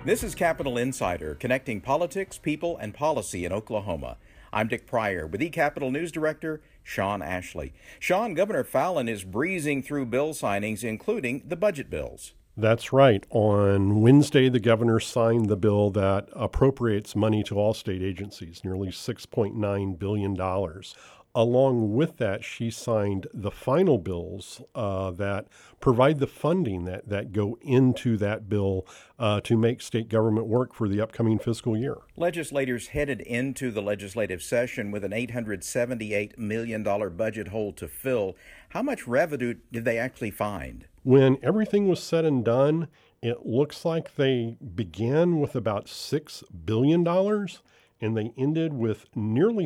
This is Capital Insider, connecting politics, people, and policy in Oklahoma. I'm Dick Pryor with eCapital News Director Shawn Ashley. Shawn, Governor Fallin is breezing through bill signings, including the budget bills. That's right. On Wednesday, the governor signed the bill that appropriates money to all state agencies, nearly $6.9 billion. Along with that, she signed the final bills that provide the funding that go into that bill to make state government work for the upcoming fiscal year. Legislators headed into the legislative session with an $878 million budget hole to fill. How much revenue did they actually find? When everything was said and done, it looks like they began with about $6 billion. And they ended with nearly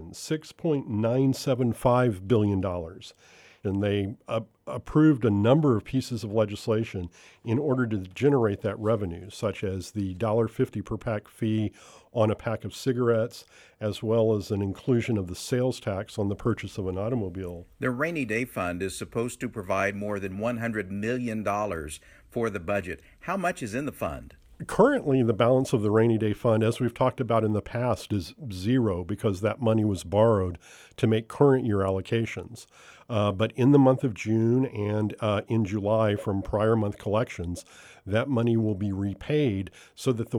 $6.975 billion. And they approved a number of pieces of legislation in order to generate that revenue, such as the $1.50 per pack fee on a pack of cigarettes, as well as an inclusion of the sales tax on the purchase of an automobile. The Rainy Day Fund is supposed to provide more than $100 million for the budget. How much is in the fund? Currently, the balance of the Rainy Day Fund, as we've talked about in the past, is zero because that money was borrowed to make current year allocations. But in the month of June and in July from prior month collections, that money will be repaid so that the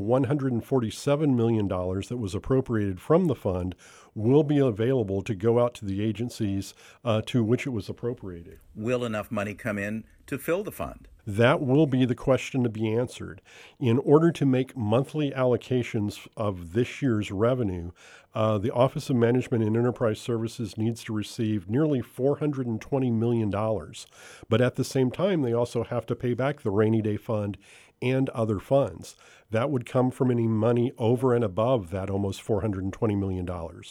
$147 million that was appropriated from the fund will be available to go out to the agencies to which it was appropriated. Will enough money come in to fill the fund? That will be the question to be answered. In order to make monthly allocations of this year's revenue, the Office of Management and Enterprise Services needs to receive nearly $420 million. But at the same time, they also have to pay back the Rainy Day Fund and other funds. That would come from any money over and above that almost $420 million.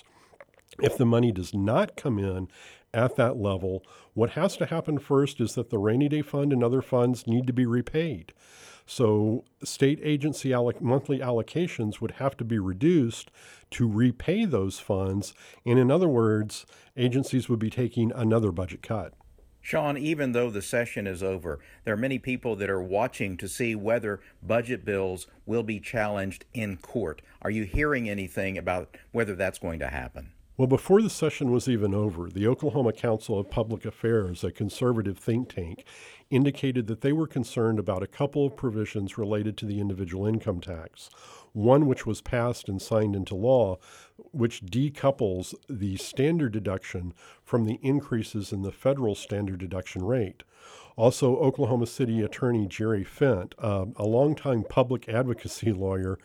If the money does not come in at that level, what has to happen first is that the Rainy Day Fund and other funds need to be repaid. So state agency monthly allocations would have to be reduced to repay those funds. And in other words, agencies would be taking another budget cut. Shawn, even though the session is over, there are many people that are watching to see whether budget bills will be challenged in court. Are you hearing anything about whether that's going to happen? Well, before the session was even over, the Oklahoma Council of Public Affairs, a conservative think tank, indicated that they were concerned about a couple of provisions related to the individual income tax. One which was passed and signed into law, which decouples the standard deduction from the increases in the federal standard deduction rate. Also, Oklahoma City Attorney Jerry Fent, a longtime public advocacy lawyer,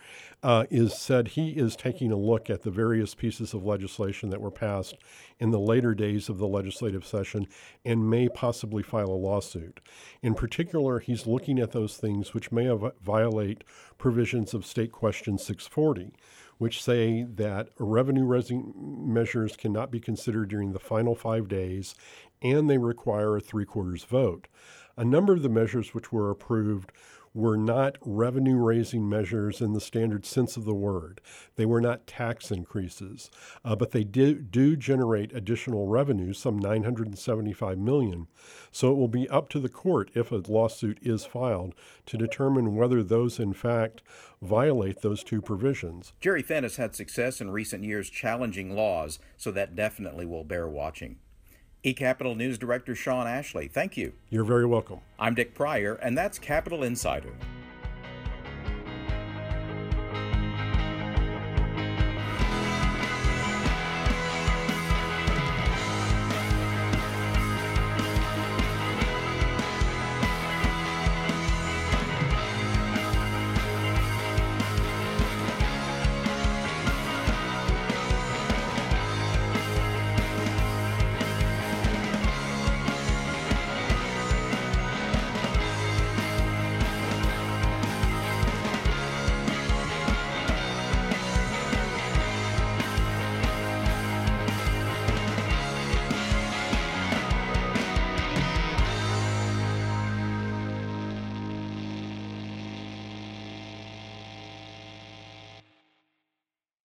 said he is taking a look at the various pieces of legislation that were passed in the later days of the legislative session and may possibly file a lawsuit. In particular, he's looking at those things which may violate provisions of State Question 640, which say that revenue-raising measures cannot be considered during the final 5 days, and they require a 3/4 vote. A number of the measures which were approved were not revenue-raising measures in the standard sense of the word. They were not tax increases, but they do generate additional revenue, some $975 million. So it will be up to the court, if a lawsuit is filed, to determine whether those, in fact, violate those two provisions. Jerry Fent has had success in recent years challenging laws, so that definitely will bear watching. eCapital News Director Shawn Ashley, thank you. You're very welcome. I'm Dick Pryor, and that's Capital Insider.